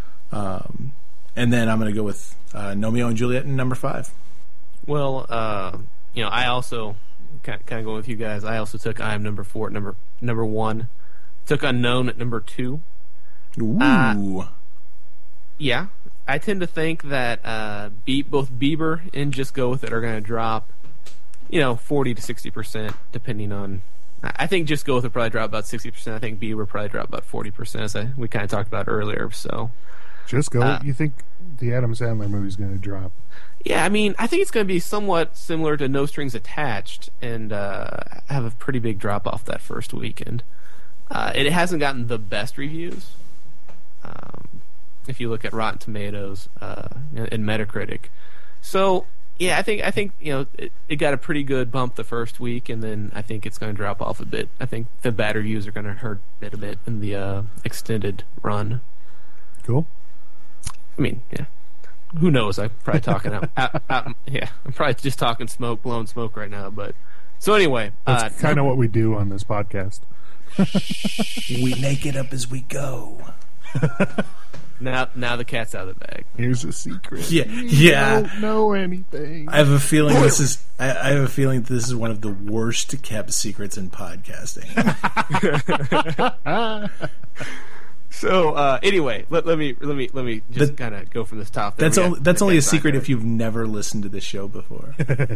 Um, and then I'm going to go with uh, Romeo and Juliet in number five. Well, uh, you know, I also kind of, kind of going with you guys. I also took I Am Number Four at number number one. Took Unknown at number two. Ooh. Uh, yeah, I tend to think that uh, Be- both Bieber and Just Go With It are going to drop, you know, forty to sixty percent, depending on. I think Just Go With It probably drop about sixty percent. I think Bieber probably drop about forty percent, as I, we kind of talked about earlier. So, Just go. Uh, you think the Adam Sandler movie's going to drop? yeah, I mean, I think it's going to be somewhat similar to No Strings Attached and uh, have a pretty big drop off that first weekend. Uh, it hasn't gotten the best reviews. Um, if you look at Rotten Tomatoes uh, and Metacritic, so yeah, I think I think you know it, it got a pretty good bump the first week, and then I think it's going to drop off a bit. I think the bad reviews are going to hurt it a bit in the uh, extended run. Cool. I mean, yeah. Who knows? I'm probably talking out, out, out. Yeah, I'm probably just talking smoke, blowing smoke right now. But so anyway, That's uh, kind of what we do on this podcast. We make it up as we go. now now the cat's out of the bag. Here's a secret. Yeah, You yeah. don't know anything. I have a feeling this is. I, I have a feeling this is one of the worst kept secrets in podcasting. So uh, anyway, let, let me let me let me just That- kind of go from this top. That's We got- only that's we only got a secret sidetracked. if you've never listened to this show before.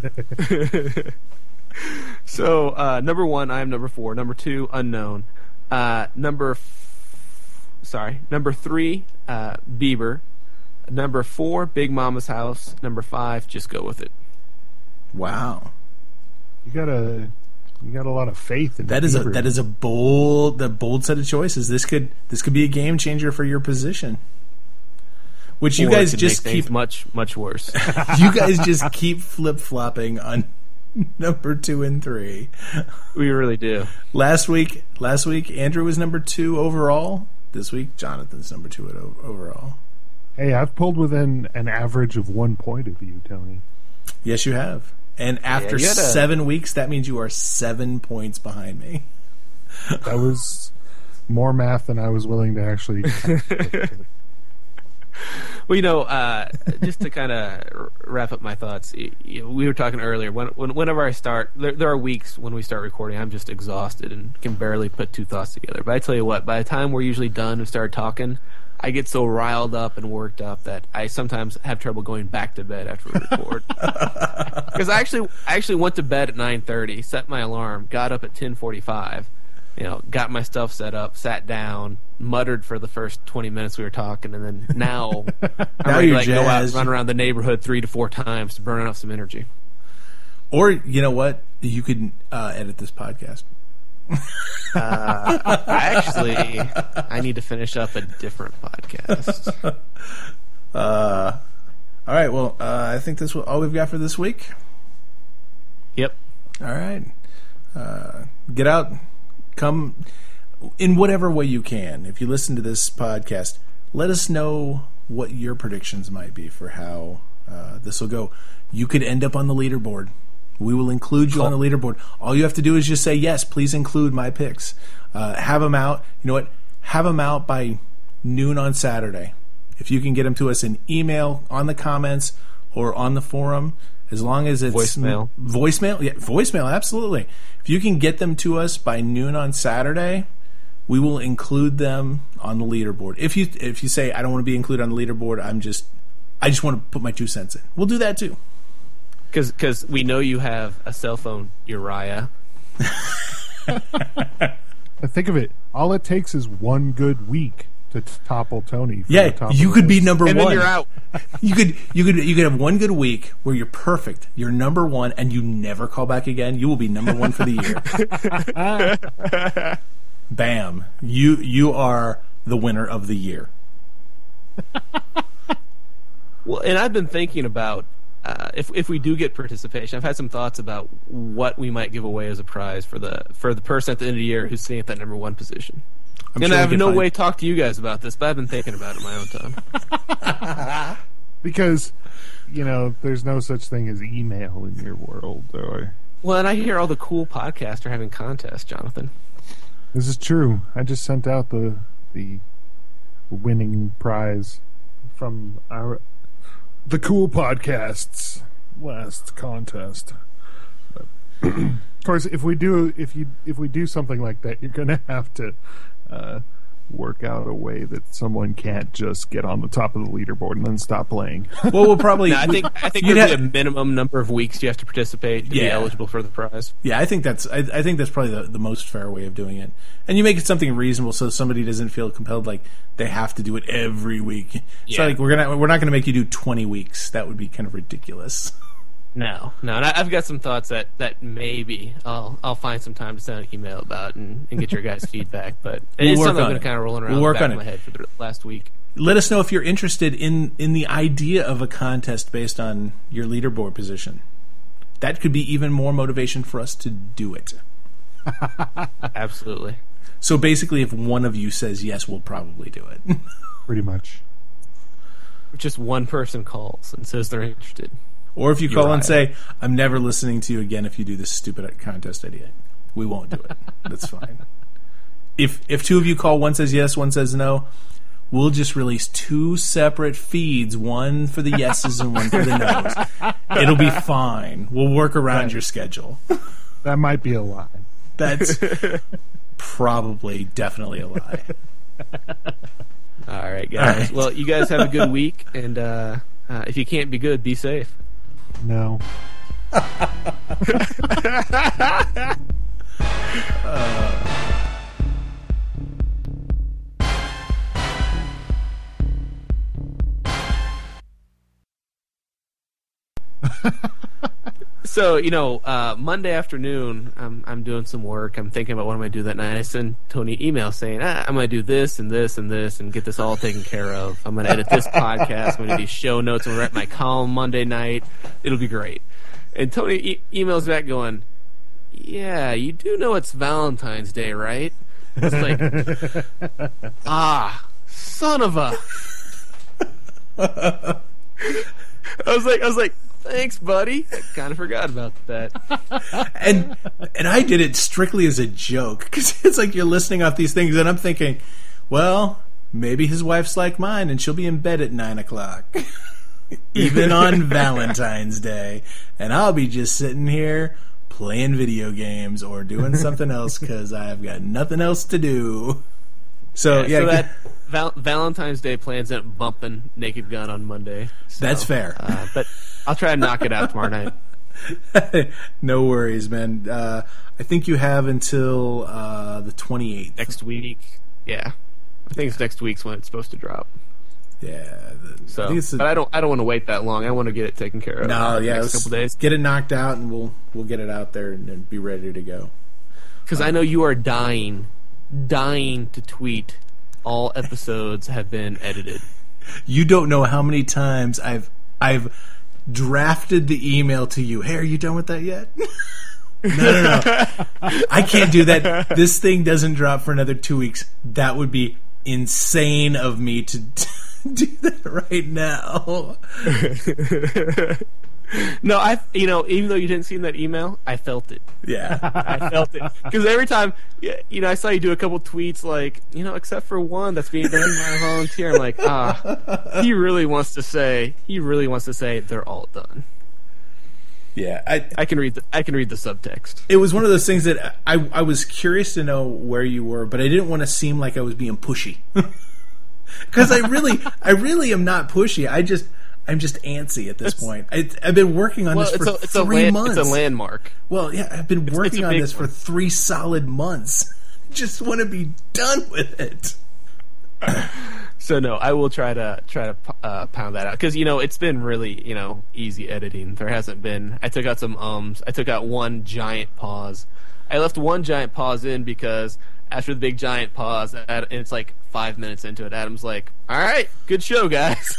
So uh, number one, I Am Number Four. Number two, Unknown. Uh, number f- sorry, number three, uh, Bieber. Number four, Big Mama's House. Number five, Just Go With It. Wow, You got a you got a lot of faith in that is a Bieber. that is a bold that bold set of choices. This could this could be a game changer for your position. Which you Or it guys could just make things keep much much worse. you guys just keep flip flopping on number two and three. We really do. Last week, last week Andrew was number two overall. This week, Jonathan's number two at o- overall. Hey, I've pulled within an average of one point of you, Tony. Yes, you have. And after you had a- seven weeks, that means you are seven points behind me. That was more math than I was willing to actually. Well, you know, uh, just to kind of wrap up my thoughts, y- y- we were talking earlier. When, when, whenever I start, there, there are weeks when we start recording, I'm just exhausted and can barely put two thoughts together. But I tell you what, by the time we're usually done and start talking, I get so riled up and worked up that I sometimes have trouble going back to bed after we record. Because I actually, I actually went to bed at nine thirty, set my alarm, got up at ten forty-five. You know, got my stuff set up, sat down, muttered for the first twenty minutes we were talking, and then now I'm Now ready to you're like, go out and jazzed. run around the neighborhood three to four times to burn off some energy. Or, you know what? You could uh, edit this podcast. Uh, actually, I need to finish up a different podcast. Uh, all right, well, uh, I think that's what, all we've got for this week. Yep. All right. Uh, get out. Come in whatever way you can. If you listen to this podcast, let us know what your predictions might be for how uh, this will go. You could end up on the leaderboard. We will include you on the leaderboard. All you have to do is just say, yes, please include my picks. Uh, have them out. You know what? Have them out by noon on Saturday. If you can get them to us in email, on the comments, or on the forum, as long as it's voicemail, voicemail, yeah, voicemail, absolutely. If you can get them to us by noon on Saturday, we will include them on the leaderboard. If you if you say I don't want to be included on the leaderboard, I'm just I just want to put my two cents in. We'll do that too. Because because we know you have a cell phone, Uriah. Think of it. All it takes is one good week to topple Tony. From Yeah, the top you of could the be list. number And one. then you're out. You could you could you could have one good week where you're perfect. You're number one, and you never call back again. You will be number one for the year. Bam! You you are the winner of the year. Well, and I've been thinking about uh, if if we do get participation. I've had some thoughts about what we might give away as a prize for the for the person at the end of the year who's sitting at that number one position. I'm and sure I we have can no find- way to talk to you guys about this, but I've been thinking about it in my own time. Because, you know, there's no such thing as email in your world. Or Well, and I hear all the cool podcasts are having contests, Jonathan. this is true. I just sent out the the winning prize from our the Cool Podcasts last contest. But, of course, if we do if you if we do something like that, you're going to have to uh, work out a way that someone can't just get on the top of the leaderboard and then stop playing. Well, we'll probably. No, I think I think You'd there's have- a minimum number of weeks you have to participate to be Yeah. eligible for the prize. Yeah, I think that's I, I think that's probably the, the most fair way of doing it. And you make it something reasonable so somebody doesn't feel compelled like they have to do it every week. It's Yeah. like we're gonna we're not gonna make you do twenty weeks. That would be kind of ridiculous. No, no, and I, I've got some thoughts that, that maybe I'll I'll find some time to send an email about and, and get your guys' feedback. But We'll it's work something on I've been it. kind of rolling around We'll the work back on of my it. head for the last week. Let us know if you're interested in in the idea of a contest based on your leaderboard position. That could be even more motivation for us to do it. Absolutely. So basically, if one of you says yes, we'll probably do it. Pretty much. Just one person calls and says they're interested. Or if you You're call and right. say, I'm never listening to you again if you do this stupid contest idea. We won't do it. That's fine. If if two of you call, one says yes, one says no, we'll just release two separate feeds, one for the yeses and one for the nos. It'll be fine. We'll work around Right. your schedule. That might be a lie. That's probably definitely a lie. All right, guys. All right. Well, you guys have a good week, and uh, uh, if you can't be good, be safe. No. So, you know, uh, Monday afternoon, I'm I'm doing some work. I'm thinking about what I'm going to do that night. I send Tony an email saying, ah, I'm going to do this and this and this and get this all taken care of. I'm going to edit this podcast. I'm going to do these show notes. I'm going to write my column Monday night. It'll be great. And Tony e- emails back going, yeah, you do know it's Valentine's Day, right? It's like, ah, son of a... I was like, I was like, thanks, buddy. I kind of forgot about that. And and I did it strictly as a joke because it's like you're listening off these things, and I'm thinking, well, maybe his wife's like mine, and she'll be in bed at nine o'clock, even on Valentine's Day, and I'll be just sitting here playing video games or doing something else because I've got nothing else to do. So yeah, so that val- Valentine's Day plans up bumping Naked Gun on Monday. So, That's fair. Uh, but I'll try to knock it out tomorrow night. no worries, man. Uh, I think you have until uh, the twenty-eighth. Next week. Yeah. I think it's next week's when it's supposed to drop. Yeah. The, So, I think it's the, but I don't. I don't want to wait that long. I want to get it taken care of. no, in the yeah. next Let's couple days. get it knocked out, and we'll we'll get it out there and, and be ready to go. Because I know you are dying, dying to tweet. All episodes have been edited. You don't know how many times I've I've drafted the email to you. Hey, are you done with that yet? no, no, no. I can't do that. This thing doesn't drop for another two weeks. That would be insane of me to do that right now. No, I you know even though you didn't see that email, I felt it. Yeah, I felt it because every time you know I saw you do a couple tweets like you know except for one that's being done by a volunteer. I'm like ah, he really wants to say he really wants to say they're all done. yeah. I I can read the I can read the subtext. it was one of those things that I I was curious to know where you were, but I didn't want to seem like I was being pushy because I really I really am not pushy. I just. I'm just antsy at this It's, point. I, I've been working on well, this for it's a, it's three a land, months. It's a landmark. Well, yeah, I've been It's- working it's a on big this for one. three solid months. Just want to be done with it. So no, I will try to try to uh, pound that out because you know it's been really you know easy editing. There hasn't been. I took out some ums. I took out one giant pause. I left one giant pause in because after the big giant pause, and it's like five minutes into it, Adam's like, "All right, good show, guys."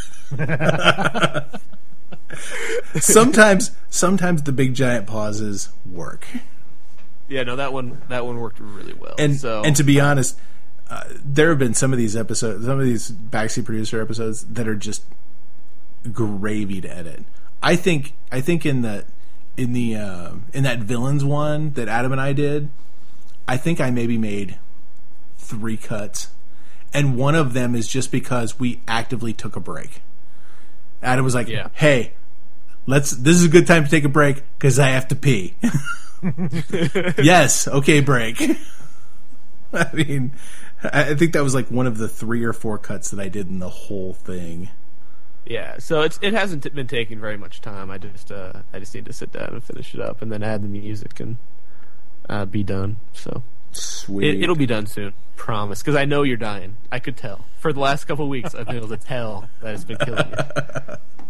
sometimes, sometimes the big giant pauses work. Yeah, no, that one that one worked really well. And so, and to be honest, uh, there have been some of these episodes, some of these Backseat Producer episodes that are just gravy to edit. I think I think in the in the uh, in that villains one that Adam and I did, I think I maybe made three cuts, and one of them is just because we actively took a break. Adam was like, Yeah. "Hey, let's. This is a good time to take a break because I have to pee." Yes, okay, break. I mean, I think that was like one of the three or four cuts that I did in the whole thing. yeah, so it's it hasn't t- been taking very much time. I just uh, I just need to sit down and finish it up, and then add the music and uh, be done. So Sweet. it, it'll be done soon, promise. Because I know you're dying. I could tell for the last couple of weeks. I've been able to tell that it's been killing you.